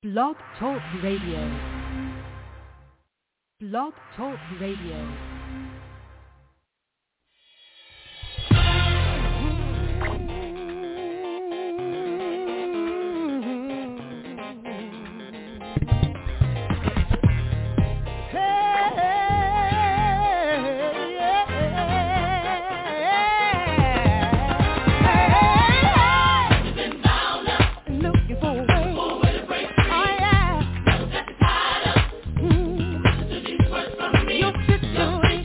Blog Talk Radio. Blog Talk Radio. You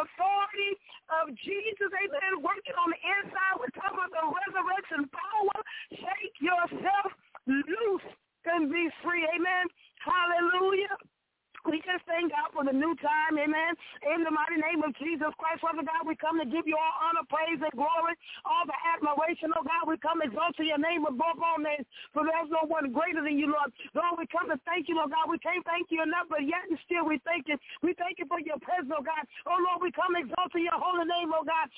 authority of Jesus, amen, working on the inside. We're talking about the resurrection power. Shake yourself loose and be free, amen. Hallelujah. We just thank God for the new time, amen. In the mighty name of Jesus Christ, Father God, we come to give you all honor, praise, and glory, all the admiration, oh God. We come exalting your name above all names, for there's no one greater than you, Lord. Lord, we come to thank you, Lord God. We can't thank you enough, but yet and still we thank you. We thank you for your presence, oh God. Oh, Lord, we come exalting your holy name, oh God.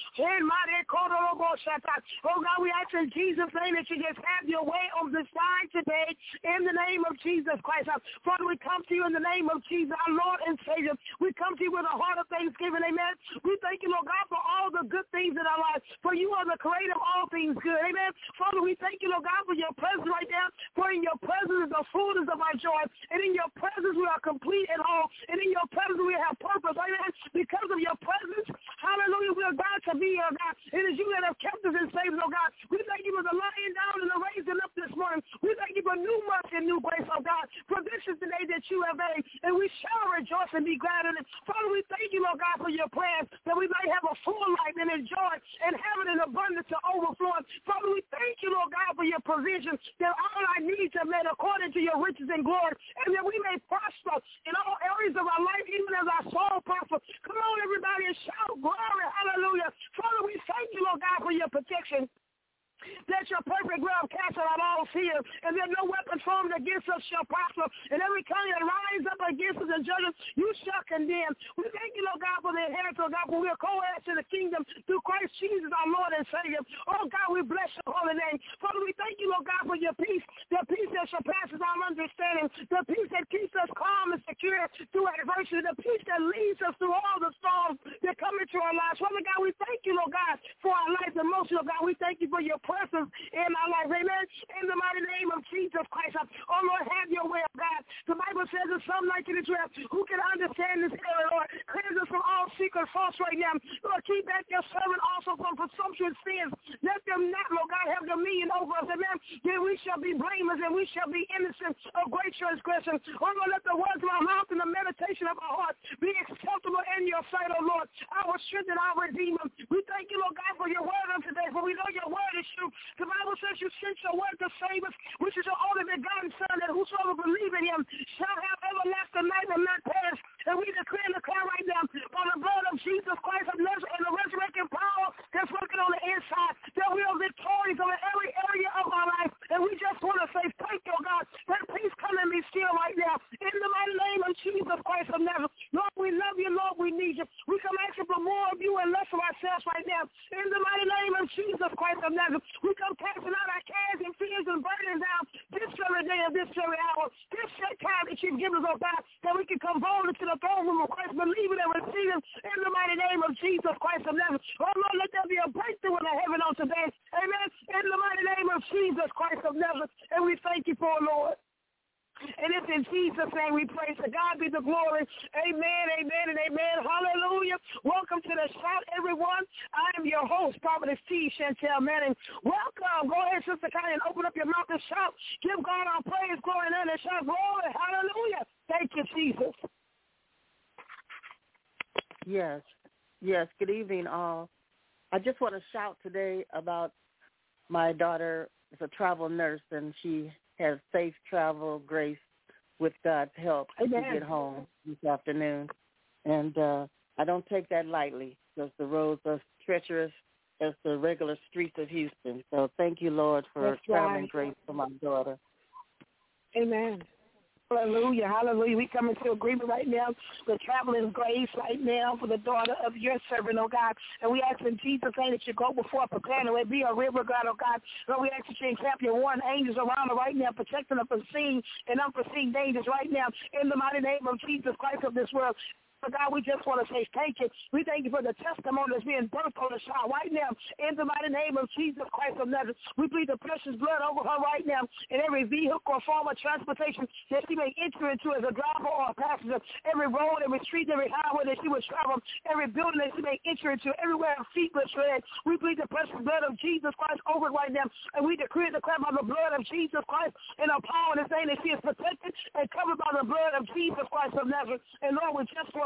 Oh God, we ask in Jesus' name that you just have your way on this line today in the name of Jesus Christ. Father, we come to you in the name of Jesus, our Lord and Savior. We come to you with a heart of thanksgiving, amen. We thank you, Lord God, for all the good things in our lives, for you are the creator of all things good, amen. Father, we thank you, Lord God, for your presence right now, for in your presence is the fullness of our joy, and in your presence we are complete and whole, and in your presence we have purpose, amen. Because of your presence, hallelujah, we are glad to be here, God. It is you that have kept us and saved us, oh God. We thank you for the lying down and the raising up this morning. We thank you for new mercy and new grace, oh God, for this is the day that you have made, and we shall rejoice and be glad in it. Father, we thank you, Lord God, for your prayers, that we might have a full life and enjoy and have it in abundance to overflow. Father, we thank you, Lord God, for your provision, that all our needs are met according to your riches and glory, and that we may prosper in all areas of our life, even as our soul prosper. Come on, everybody, and shout glory, hallelujah. Father, we thank you, Lord God, for your protection. That your perfect love casts out all fear, and that no weapon formed against us shall prosper, and every tongue that rises up against us in judgment, you shall condemn. We thank you, Lord God, for the inheritance, oh God, for we are co-heirs in the kingdom through Christ Jesus, our Lord and Savior. Oh God, we bless your holy name. Father, we thank you, Lord God, for your peace, the peace that surpasses our understanding, the peace that keeps us calm and secure through adversity, the peace that leads us through all the storms that come into our lives. Father God, we thank you, Lord God, for our life and motion, oh God. We thank you for your presence in our life, amen. In the mighty name of Jesus Christ, oh Lord, have your way, oh God. The Bible says in Psalm 19:12, who can understand this area, Lord? Cleanse us from all secret faults right now. Lord, keep back your servant also from presumptuous sins. Let them not, Lord God, have dominion over us, amen. Then we shall be blameless and we shall be innocent of great transgression. Oh Lord, let the words of our mouth and the meditation of our heart be acceptable in your sight, oh Lord, our strength and our redeemer. We thank you, Lord God, for your word on today, for we know your word is true. The Bible says you sent your word to save us, which is your only begotten Son, that whosoever believe in him shall have everlasting life and not perish. And we declare and declare right now, by the blood of Jesus Christ of Nazareth and the resurrecting power that's working on the inside, that we are victorious over every area of our life. And we just want to say thank you, God. That peace come and be still right now. In the mighty name of Jesus Christ of Nazareth. Lord, we love you. Lord, we need you. We come asking for more of you and less of ourselves right now. In the mighty name of Jesus Christ of Nazareth. We come casting out our cares and fears and burdens down this very day and this very hour, this set time that you've given us, oh God, that we can come boldly to the throne room of Christ, believing and receiving in the mighty name of Jesus Christ of Nazareth. Oh Lord, let there be a breakthrough in the heaven on today. Amen. In the mighty name of Jesus Christ of Nazareth. And we thank you for it, Lord. And it's in Jesus' name we pray. To God be the glory. Amen, amen, and amen. Hallelujah. Welcome to the shout, everyone. I am your host, Prophetess T. Chantel Manning. Welcome. Go ahead, Sister Connie, and open up your mouth and shout. Give God our praise, glory, and honor, and shout glory. Hallelujah. Thank you, Jesus. Yes. Good evening, all. I just want to shout today about my daughter is a travel nurse, and she has safe travel grace with God's help to get home this afternoon. And I don't take that lightly because the roads are treacherous as the regular streets of Houston. So thank you, Lord, for traveling grace for my daughter. Amen. Hallelujah, hallelujah. We come into agreement right now with traveling grace right now for the daughter of your servant, oh God. And we ask in Jesus' name that you go before, prepare the way, be a river, God, oh God. Lord, we ask that you encamp your warring angels around her right now, protecting her from seen and unforeseen dangers right now in the mighty name of Jesus Christ of this world. So God, we just want to say thank you. We thank you for the testimony that's being birthed on the child right now. In the mighty name of Jesus Christ of Nazareth, we plead the precious blood over her right now in every vehicle or form of transportation that she may enter into as a driver or a passenger. Every road, every street, every highway that she would travel, every building that she may enter into, everywhere her feet will tread. We plead the precious blood of Jesus Christ over it right now. And we decree and declare by the blood of Jesus Christ and our power in his name that she is protected and covered by the blood of Jesus Christ of Nazareth. And Lord, we just want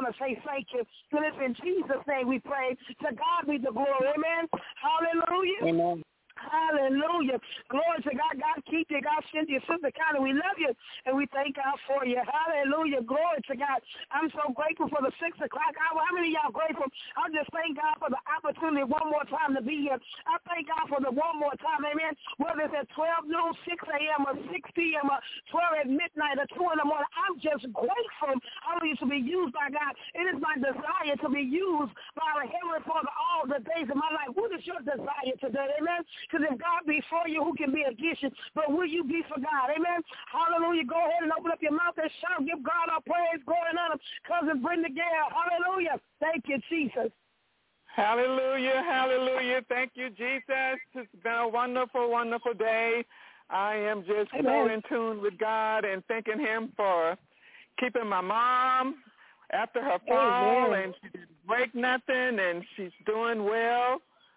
want to say thank you. And it's in Jesus' name we pray. To God be the glory. Amen. Hallelujah. Amen. Hallelujah. Glory to God. God keep you. God send you, Sister Connie. We love you, and we thank God for you. Hallelujah. Glory to God. I'm so grateful for the 6 o'clock hour. How many of y'all grateful? I just thank God for the opportunity one more time to be here. I thank God for the one more time. Amen. Whether it's at 12 noon, 6 a.m., or 6 p.m., or 12 at midnight, or 2 in the morning, I'm just grateful. Hallelujah, to be used by God. It is my desire to be used by our Heavenly Father all the days of my life. What is your desire today? Amen. Because if God be for you, who can be against you? But will you be for God? Amen. Hallelujah. Go ahead and open up your mouth and shout. Give God our praise. Glory and honor. Cousin Brenda Gale. Hallelujah. Thank you, Jesus. Hallelujah. Hallelujah. Thank you, Jesus. It's been a wonderful, wonderful day. I am just so in tune with God and thanking him for keeping my mom after her fall, and she didn't break nothing, and she's doing well.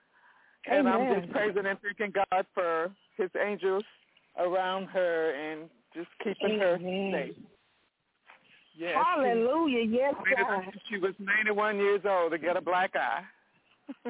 And I'm just praising and thanking God for his angels around her and just keeping her safe. Yes, hallelujah. Yes, God. She was 91 years old to get a black eye.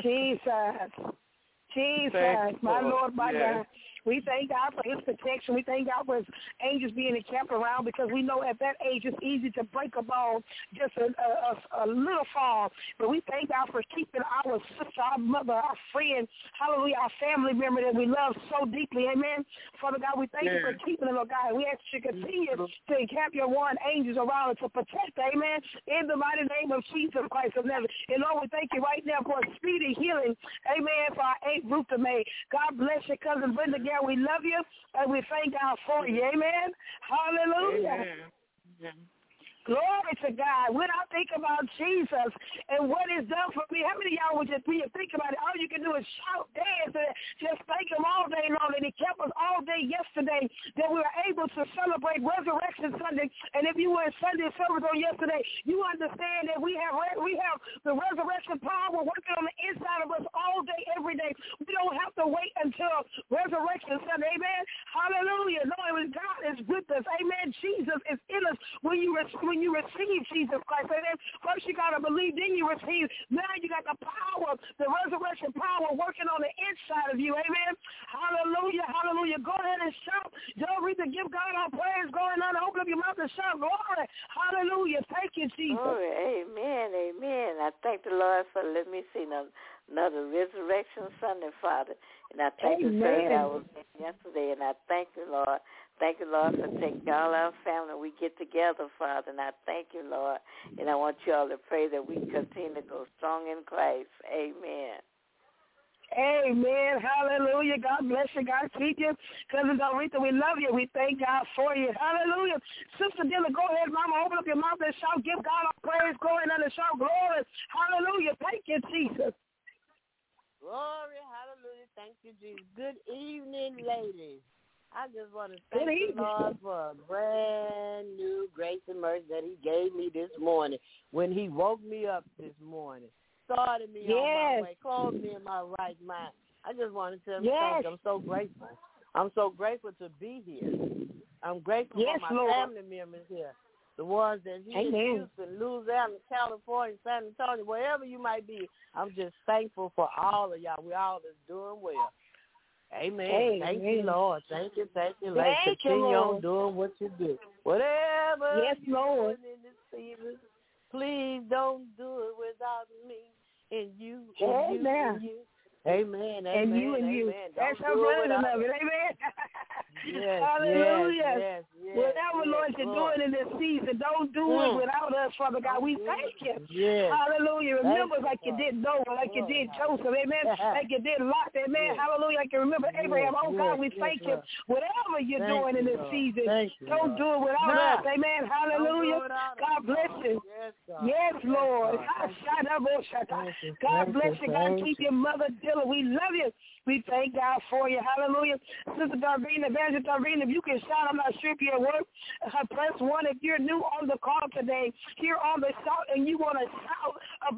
Jesus. Jesus. My Lord, my God. We thank God for his protection. We thank God for his angels being encamped around, because we know at that age it's easy to break a bone, just a little fall. But we thank God for keeping our sister, our mother, our friend, hallelujah, our family member that we love so deeply. Amen. Father God, we thank you for keeping them, Lord God. We ask you to continue to encamp your warring angels around and to protect, amen, in the mighty name of Jesus Christ of Nazareth. And Lord, we thank you right now for a speedy healing, amen, for our Aunt Ruth May. God bless you, Cousin Brenda. We love you, and we thank God for you. Amen. Hallelujah. Amen. Glory to God. When I think about Jesus and what he's done for me, how many of y'all would just be and think about it? All you can do is shout, dance, and just thank him all day long. And he kept us all day yesterday that we were able to celebrate Resurrection Sunday. And if you were in Sunday service on yesterday, you understand that we have the resurrection power working on the inside of us all day, every day. We don't have to wait until Resurrection Sunday. Amen. Hallelujah. Knowing God is with us. Amen. Jesus is in us. When you receive Jesus Christ, amen. First you got to believe, then you receive. Now you got the power, the resurrection power working on the inside of you. Amen. Hallelujah. Hallelujah. Go ahead and shout. Don't read to give God our praise. Go ahead and open up your mouth and shout. Glory. Hallelujah. Thank you, Jesus. Glory. Amen. Amen. I thank the Lord for letting me see another Resurrection Sunday, Father. And I thank the service I was in yesterday, and I thank you, Lord. Thank you, Lord, for taking all our family. We get together, Father, and I thank you, Lord. And I want you all to pray that we continue to go strong in Christ. Amen. Amen. Hallelujah. God bless you. God keep you. Cousin Dorita, we love you. We thank God for you. Hallelujah. Sister Dilla, go ahead, Mama. Open up your mouth and shout. Give God our praise. Go ahead and shout glory. Hallelujah. Thank you, Jesus. Glory. Hallelujah. Thank you, Jesus. Good evening, ladies. I just want to thank the Lord for a brand new grace and mercy that he gave me this morning when he woke me up this morning, started me on my way, clothed me in my right mind. I just want to tell you thank you. I'm so grateful. I'm so grateful to be here. I'm grateful for my family members here, the ones that here in Houston, Louisiana, California, San Antonio, wherever you might be. I'm just thankful for all of y'all. We all is doing well. Amen. Thank you, Lord. Thank you. Let's continue on doing what you do. Whatever you're doing in this season, please don't do it without me and you and you. Amen. And you and you. That's how good I love it. Amen. Hallelujah. Whatever, Lord, you're doing in this season, don't do it without us, Father God. We thank you. Hallelujah. Remember like you did Noah, like you did Joseph. Amen. Like you did Lot. Amen. Hallelujah. Like you remember Abraham. Oh, God, we thank you. Whatever you're doing in this season, don't do it without us. Amen. Hallelujah. God bless you. Yes, Lord. God bless you. God keep your mother. We love you. We thank God for you. Hallelujah. Sister Darvina, Evangelist Darvina, if you can shout, I'm not sure if you're at work. Press 1 if you're new on the call today. Here on the shout, and you want to shout about the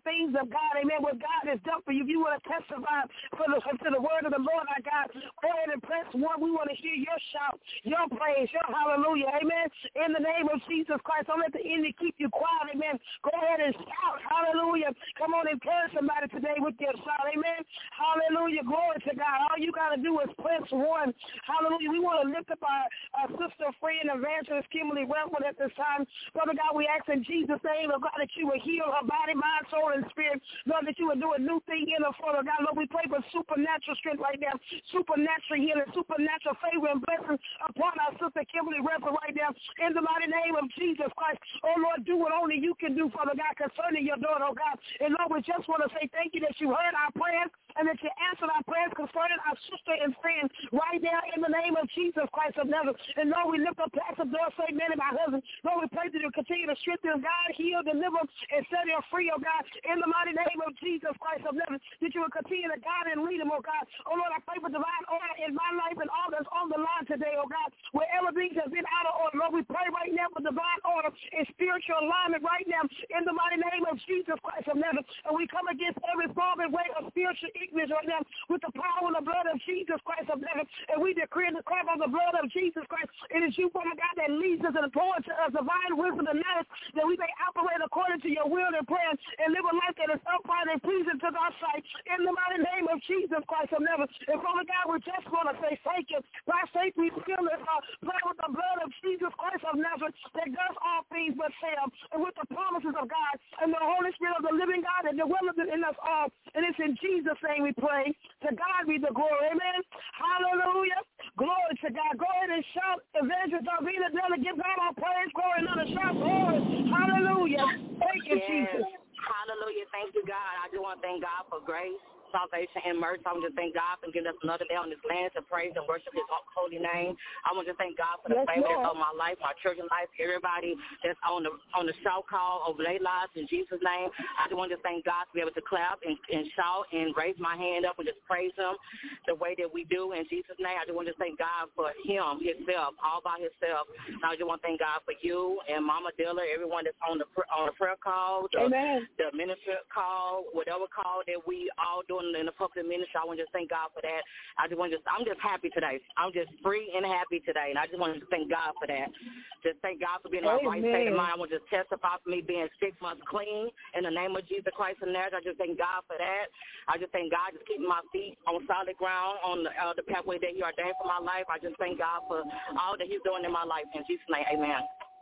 things of God, amen, what God has done for you. If you want to testify to the word of the Lord, our God, go ahead and press 1. We want to hear your shout, your praise, your hallelujah, amen. In the name of Jesus Christ, don't let the enemy keep you quiet, amen. Go ahead and shout, hallelujah. Come on, encourage somebody today with your shout, amen. Hallelujah, glory to God. All you got to do is press 1. Hallelujah. We want to lift up our sister, friend, evangelist Kimberly Wentworth at this time. Father God, we ask in Jesus' name, Lord God, that you will heal her body, mind, soul, and spirit. Lord, that you will do a new thing in her, Father God. Lord, we pray for supernatural strength right now, supernatural healing, supernatural favor and blessings upon our sister Kimberly Wentworth right now. In the mighty name of Jesus Christ. Oh, Lord, do what only you can do, Father God, concerning your daughter, oh God. And Lord, we just want to say thank you that you heard our prayers and that you answered our prayers concerning our sister and friend right now in the name of Jesus Christ of Nazareth. And Lord, we lift up Pastor Dorsey, man, and my husband. Lord, we pray that you continue to strengthen God, heal, deliver, and set him free, oh God, in the mighty name of Jesus Christ of Nazareth. That you will continue to guide and lead him, oh God. Oh Lord, I pray for divine order in my life and all that's on the line today, oh God. Wherever things have been out of order, Lord, we pray right now for divine order and spiritual alignment right now in the mighty name of Jesus Christ of Nazareth. And we come against every form and way of spiritual ignorance right now with the power and the blood of Jesus Christ of Nazareth. And we decree and declare by the blood of Jesus Christ, it is you, Father God, that leads us and pours to us divine wisdom and knowledge that we may operate according to your will and plan and live a life that is upright and pleasing to our sight in the mighty name of Jesus Christ of Nazareth. And Father God, we just want to say thank you. By faith, we seal this blood with the blood of Jesus Christ of Nazareth that does all things but fail, and with the promises of God and the Holy Spirit of the living God that dwelleth in us all. And it's in Jesus' name we pray. To God be the glory. Amen. Hallelujah. Glory to God. Go ahead and shout, Evangelist Darvina Della. Give God all praise, glory, and honor. Shout glory. Hallelujah. Thank you, Jesus. Hallelujah. Thank you, God. I do want to thank God for grace, salvation, and mercy. I want to thank God for giving us another day on this land to praise and worship his holy name. I want to thank God for the favor that's on my life, my children's life, everybody that's on the shout call over their lives in Jesus' name. I just want to thank God to be able to clap and shout and raise my hand up and just praise him the way that we do in Jesus' name. I just want to thank God for him, himself, all by himself. And I just want to thank God for you and Mama Dilla, everyone that's on the prayer call, the minister call, whatever call that we all do in the public ministry. I want to just thank God for that. I'm just happy today. I'm just free and happy today, and I just want to thank God for that. Just thank God for being in my right state of mind. I want to just testify for me being 6 months clean in the name of Jesus Christ of Nazareth. I just thank God for that. I just thank God just keeping my feet on solid ground on the pathway that he ordained for my life. I just thank God for all that he's doing in my life. In Jesus' name, amen.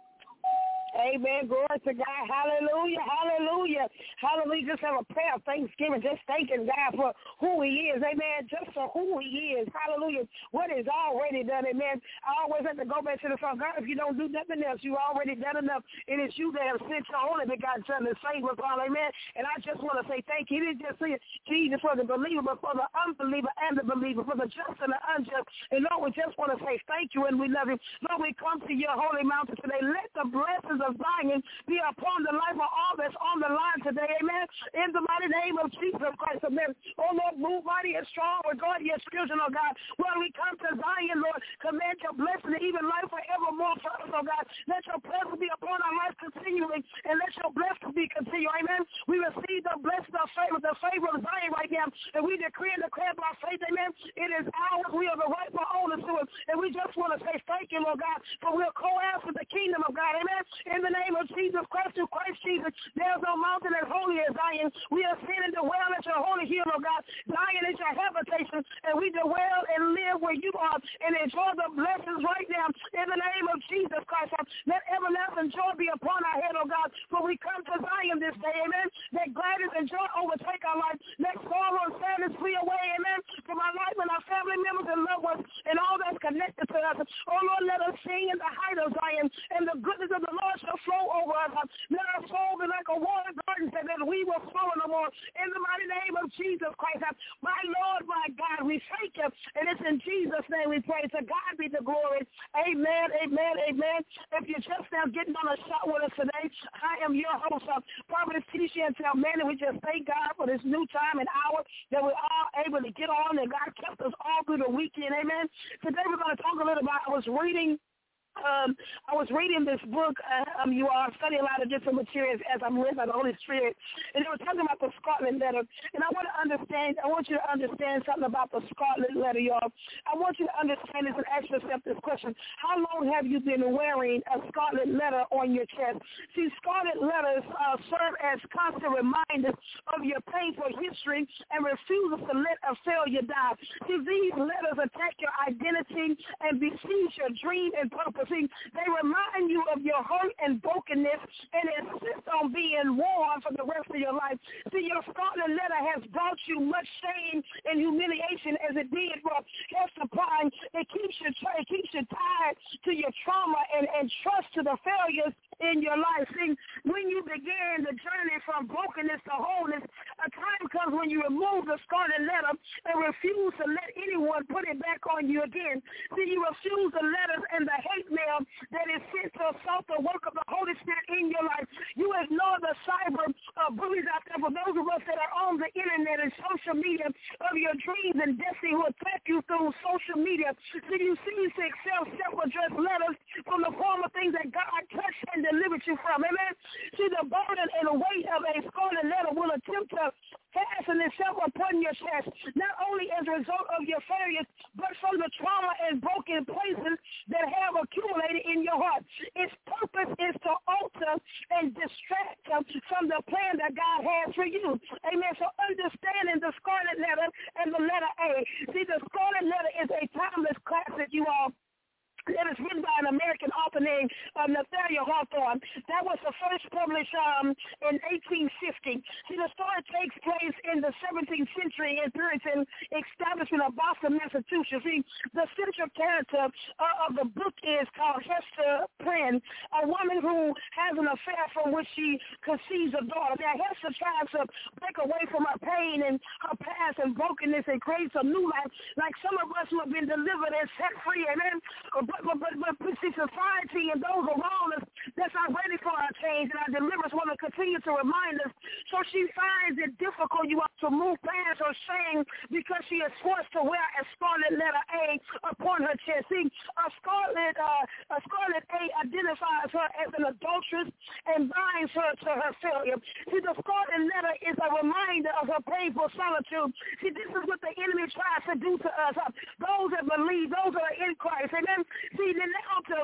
Amen. Glory to God. Hallelujah. Hallelujah. Hallelujah. Just have a prayer of thanksgiving. Just thanking God for who he is. Amen. Just for who he is. Hallelujah. What is already done. Amen. I always have to go back to the song. God, if you don't do nothing else, you already done enough. It is you that have sent your only begotten Son to save us all. Amen. And I just want to say thank you. It didn't just say Jesus for the believer, but for the unbeliever and the believer, for the just and the unjust. And Lord, we just want to say thank you and we love you. Lord, we come to your holy mountain today. Let the blessings of Zion be upon the life of all that's on the line today, amen, in the mighty name of Jesus Christ, amen. Oh, Lord, move mighty and strong regarding your children, oh God. Lord, we come to Zion, Lord, command your blessing and even life forevermore for us, oh God. Let your presence be upon our life continually, and let your blessing be continual, amen. We receive the blessing of favor, the favor of Zion right now, and we decree and declare by faith, amen. It is ours. We are the rightful owners to it, and we just want to say thank you, Lord God, for we're co-heirs with the kingdom of God, amen. In the name of Jesus Christ, through Christ Jesus, there's no mountain as holy as Zion. We are sitting to dwell at your holy hill, oh God. Zion is your habitation, and we dwell and live where you are and enjoy the blessings right now. In the name of Jesus Christ, let everlasting joy be upon our head, oh God, for we come to Zion this day, amen. Let gladness and joy overtake our life. Let sorrow and sadness flee away, amen, from our life and our family members and loved ones and all that's connected to us. Oh Lord, let us sing in the height of Zion, and the goodness of the Lord shall flow over us. Let our soul be like a water garden, so that we will flow no more. In the mighty name of Jesus Christ, my Lord, my God, we thank you, and it's in Jesus' name we pray. To God be the glory. Amen, amen, amen. If you're just now getting on a shot with us today, I am your host, Prophetess T. Chantel Manning. We just thank God for this new time and hour that we're all able to get on, and God kept us all through the weekend. Amen. Today we're going to talk a little about, I was reading I was reading this book. You all study a lot of different materials as I'm led by the Holy Spirit, and they were talking about the Scarlet Letter. And I want you to understand something about the Scarlet Letter, y'all. I want you to understand this and ask yourself this question: how long have you been wearing a Scarlet Letter on your chest? See, Scarlet Letters serve as constant reminders of your painful history and refusal to let a failure die. See, these letters attack your identity and besiege your dream and purpose. See, they remind you of your hurt and brokenness and insist on being worn for the rest of your life. See, your Scarlet Letter has brought you much shame and humiliation as it did for Hester Prynne. It keeps you tied to your trauma and trust to the failures in your life. See, when you begin the journey from brokenness to wholeness, a time comes when you remove the Scarlet Letter and refuse to let anyone put it back on you again. See, you refuse the letters and the hate mail that is sent to assault the work of the Holy Spirit in your life. You ignore the cyber bullies out there, for those of us that are on the internet and social media, of your dreams and destiny who attack you through social media. So you cease to accept self-addressed letters from the form of things that God touched and delivered you from. Amen. See, the burden and the weight of a Scarlet Letter will attempt to fasten itself upon your chest, not only as a result of your failures, but from the trauma and broken places that have accumulated in your heart. Its purpose is to alter and distract from the plan that God has for you. Amen. So understanding the Scarlet Letter and the letter A. See, the Scarlet Letter is a timeless classic, you all. It was written by an American author named Nathaniel Hawthorne. That was the first published in 1850. See, the story takes place in the 17th century in Puritan establishment of Boston, Massachusetts. See, the central character of the book is called Hester Prynne, a woman who has an affair from which she conceives a daughter. Now, Hester tries to break away from her pain and her past and brokenness and creates a new life, like some of us who have been delivered and set free. Amen. But see, society and those around us that's not ready for our change and our deliverance want to continue to remind us. So she finds it difficult, you want to move past her shame because she is forced to wear a Scarlet Letter A upon her chest. See, a Scarlet A identifies her as an adulteress and binds her to her failure. See, the Scarlet Letter is a reminder of her painful solitude. See, this is what the enemy tries to do to us. Those that believe, those that are in Christ. Amen. See, then now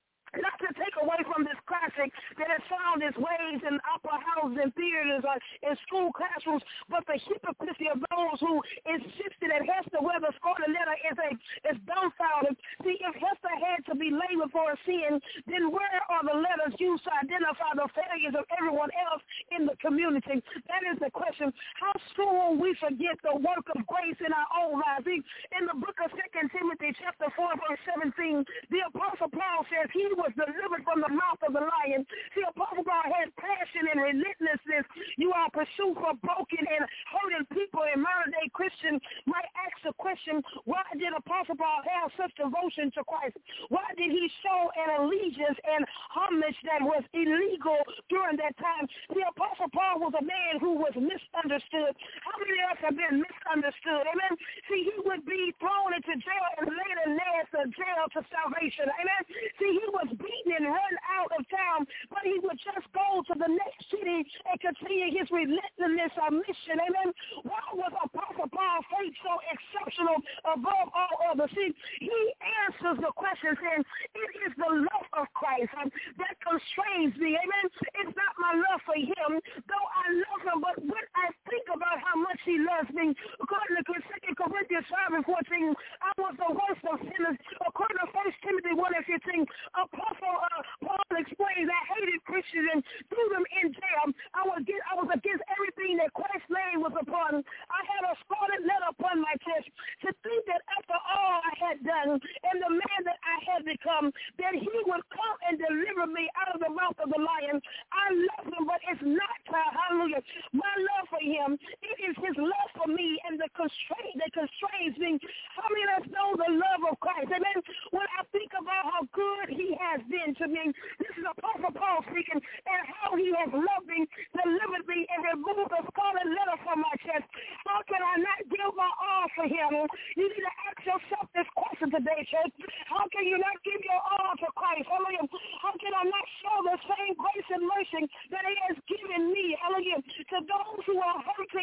not to take away from this classic that has found its ways in opera houses and theaters or in school classrooms, but the hypocrisy of those who insisted that Hester wear the Scarlet Letter is dumbfounded. See, if Hester had to be labeled for a sin, then where are the letters used to identify the failures of everyone else in the community? That is the question. How soon we forget the work of grace in our own lives? See, in the book of 2 Timothy chapter 4, verse 17, the Apostle Paul says he was delivered from the mouth of the lion. See, Apostle Paul had passion and relentlessness. You are pursued for broken and hurting people. And modern-day Christians might ask the question, why did Apostle Paul have such devotion to Christ? Why did he show an allegiance and homage that was illegal during that time? The Apostle Paul was a man who was misunderstood. How many of us have been misunderstood? Amen? See, he would be thrown into jail and later led to jail to salvation. Amen? See, he was beaten and run out of town, but he would just go to the next city and continue his relentless mission. Amen. Why was Apostle Paul's faith so exceptional above all others? See, he answers the question saying, it is the love of Christ that constrains me. Amen. It's not my love for him, though I love him, but when I think about how much he loves me, according to 2 Corinthians 5 and 14, I was the worst of sinners. According to 1 Timothy 1 and 15, Apostle Paul explains I hated Christians and threw them in jail. I was against everything that Christ's name was upon. I had a Scarlet Letter upon my chest to think that after all I had done and the man that I had become, that he would come and deliver me out of the mouth of the lion. I love him, but it's not, hallelujah, my love for him. It is his love for me and the constraint that constrains me. How many of us know the love of Christ? Amen. When I think about how good he has been to me, this is Apostle Paul speaking, and how he has loved me, delivered me, and removed the Scarlet Letter from my chest. How can I not give my all for him? You need to ask yourself this question today, church. How can you not give your all to Christ?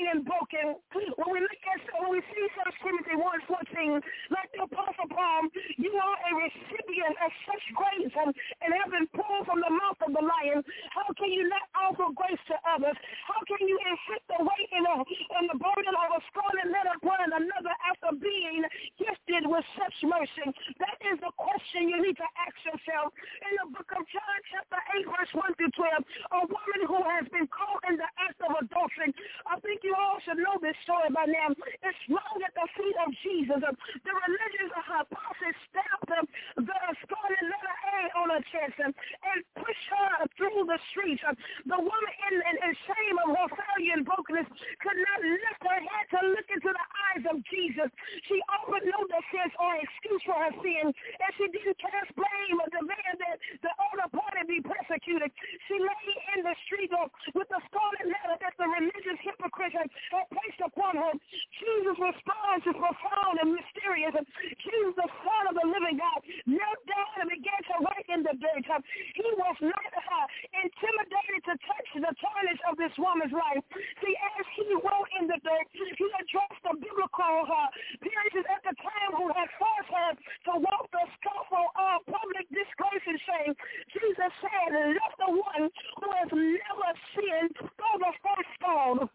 and broken. When we see 1 Timothy 1:14, like the Apostle Paul, you are a recipient of such grace and have been pulled from the mouth of the lion. How can you not offer grace to others? How can you inflict the weight and the burden of a scarlet letter upon another after being gifted with such mercy? That is the question you need to ask yourself. In the book of John, chapter 8, verse 1 through 12, a woman who has been caught in the act of adultery. I think you all should know this story by now. It's thrown at the feet of Jesus. The religious apostles stabbed the scarlet letter A on her chest and pushed her through the streets. The woman, in shame of her failure and brokenness, could not lift her head to look into the eyes of Jesus. She offered no defense or excuse for her sin, and she didn't cast blame or demand that the other party be persecuted. She lay in the street with the scarlet letter that the religious hypocrite had placed upon her. Jesus' response is profound and mysterious. Jesus, the Son of the living God, knelt down and began to write in the dirt. He was not intimidated to touch the tarnish of this woman's life. See, as he wrote in the dirt, he addressed the biblical parents at the time who had forced her to walk the scuffle of public disgrace and shame. Jesus said, let the one who has never sinned throw the first stone.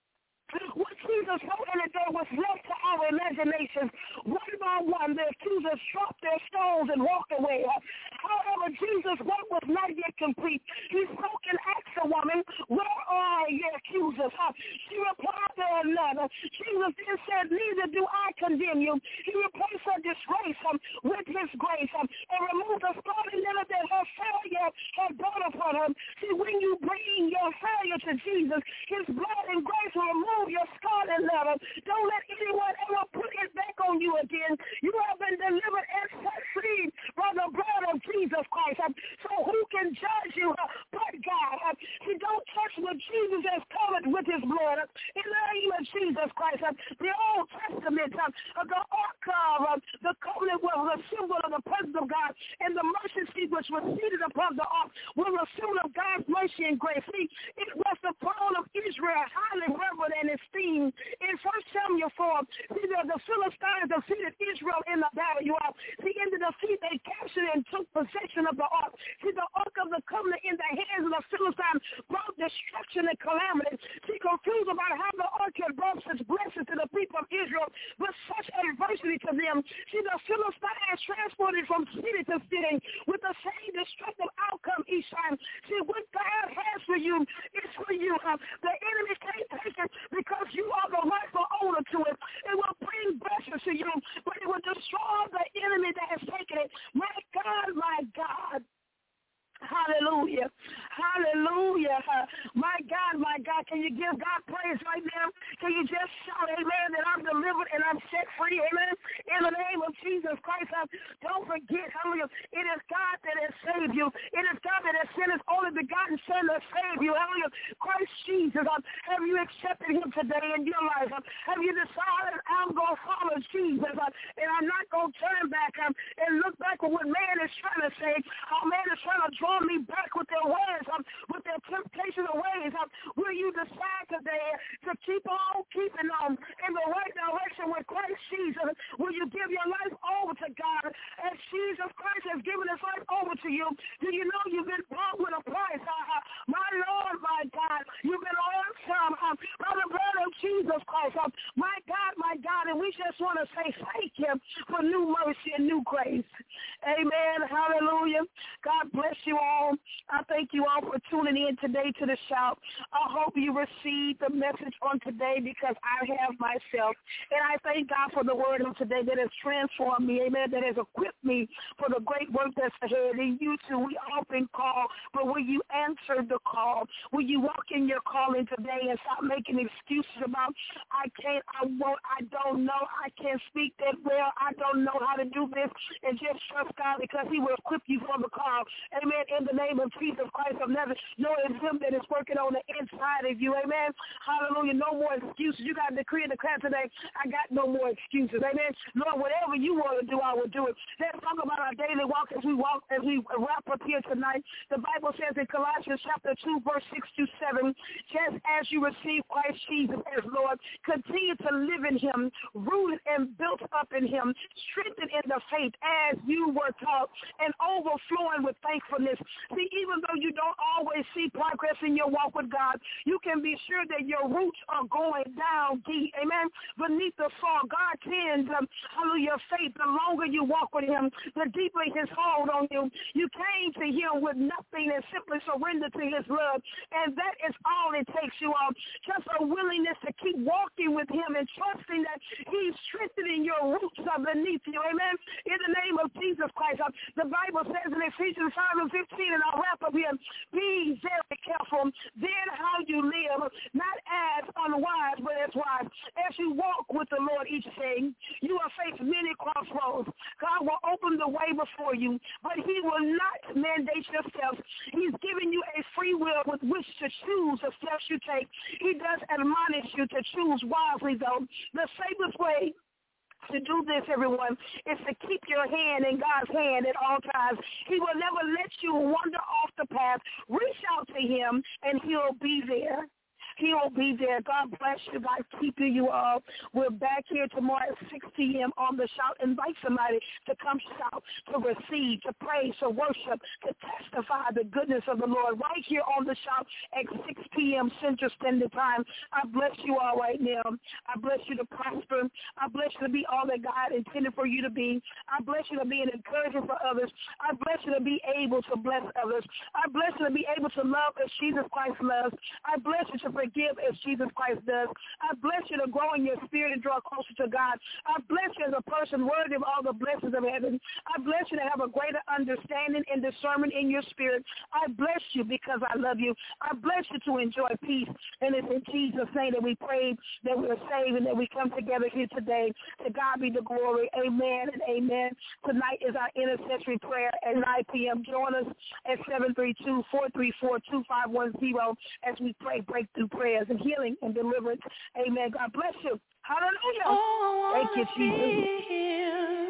What Jesus wrote in the dirt was left to our imaginations. One by one, the accusers dropped their stones and walked away. However, Jesus' work was not yet complete. He spoke and asked the woman, where are your accusers? She replied, there are none. Jesus then said, neither do I condemn you. He replaced her disgrace with his grace and removed the scarlet letter that her failure had brought upon her. See, when you bring your failure to Jesus, his blood and grace will remove your scarlet letter. Don't let anyone ever put it back on you again. You have been delivered and set free by the blood of Jesus Christ. So who can judge you but God? See, don't touch what Jesus has covered with his blood. In the name of Jesus Christ, the Old Testament, the Ark of the covenant was a symbol of the presence of God, and the mercy seat which was seated upon the ark was a symbol of God's mercy and grace. See, it was the throne of Israel, highly revered and esteemed. In 1 Samuel 4, see, the Philistines defeated Israel in the battle. See, in the defeat, they captured and took possession of the ark. See, the ark of the covenant in the hands of the Philistines brought destruction and calamity. See, confused about how the ark had brought such blessings to the people of Israel, but such adversity to them. See, the Philistines transported from city to city with the same destructive outcome each time. See, what God has for you is for you. The enemy can't take it because you are the rightful owner to it. It will bring blessings to you, but it will destroy the enemy that has taken it. My God, my God. Hallelujah. Hallelujah. My God, can you give God praise right now? Can you just shout, amen, that I'm delivered and I'm set free, amen? In the name of Jesus Christ, don't forget, hallelujah, it is God that has saved you. It is God that has sent his only begotten Son to save you, hallelujah. Christ Jesus, have you accepted him today in your life? Have you decided I'm going to follow Jesus and I'm not going to turn back and look back at what man is trying to say, how man is trying to draw me back with their words, with their temptation of ways? Will you decide today to keep on keeping on in the right direction with Christ Jesus? Will you give your life over to God as Jesus Christ has given his life over to you? Do you know you've been bought with a price? My Lord, my God, you've been ransomed by the blood of Jesus Christ. My God, and we just want to say thank you for new mercy and new grace. Amen. Hallelujah. God bless you all. I thank you all for tuning in today to the shout. I hope you received the message on today because I have myself. And I thank God for the word of today that has transformed me, amen, that has equipped me for the great work that's ahead. And you too, we often call, but will you answer the call? Will you walk in your calling today and stop making excuses about, I can't, I won't, I don't know, I can't speak that well, I don't know how to do this, and just trust God because he will equip you for the call. Amen. In the name of Jesus Christ of Nazareth, know it's him that is working on the inside of you. Amen. Hallelujah. No more excuses. You got to decree and declare today, I got no more excuses. Amen. Lord, whatever you want to do, I will do it. Let's talk about our daily walk as we wrap up here tonight. The Bible says in Colossians chapter 2, verse 6 to 7, just as you receive Christ Jesus as Lord. Continue to live in him, rooted and built up in him, strengthened in the faith as you were taught, and overflowing with thankfulness. See, even though you don't always see progress in your walk with God, you can be sure that your roots are going down deep, amen, beneath the soil. God tends, hallelujah, faith. The longer you walk with him, the deeper his hold on you. You came to him with nothing and simply surrender to his love, and that is all it takes you on. Just a willingness to keep walking with him and trusting that he's strengthening your roots beneath you, amen, in the name of Jesus Christ. The Bible says in Ephesians 5:15, and I'll wrap up here, be very careful then how you live, not as unwise, but as wise. As you walk with the Lord each day, you will face many crossroads. God will open the way before you, but he will not mandate your steps. He's giving you a free will with which to choose the steps you take. He does admonish you to choose wisely, though. The safest way to do this, everyone, is to keep your hand in God's hand at all times. He will never let you wander off the path. Reach out to him, and he'll be there. He'll be there. God bless you. God keep you all. We're back here tomorrow at 6 p.m. on the Shout. Invite somebody to come shout, to receive, to praise, to worship, to testify the goodness of the Lord right here on the Shout at 6 p.m. Central Standard Time. I bless you all right now. I bless you to prosper. I bless you to be all that God intended for you to be. I bless you to be an encouragement for others. I bless you to be able to bless others. I bless you to be able to love as Jesus Christ loves. I bless you to forgive as Jesus Christ does. I bless you to grow in your spirit and draw closer to God. I bless you as a person worthy of all the blessings of heaven. I bless you to have a greater understanding and discernment in your spirit. I bless you because I love you. I bless you to enjoy peace. And it's in Jesus' name that we pray, that we're saved, and that we come together here today. To God be the glory. Amen and amen. Tonight is our intercessory prayer at 9 p.m. Join us at 732-434-2510 as we pray breakthrough prayers and healing and deliverance. Amen. God bless you. Hallelujah. Thank you, Jesus.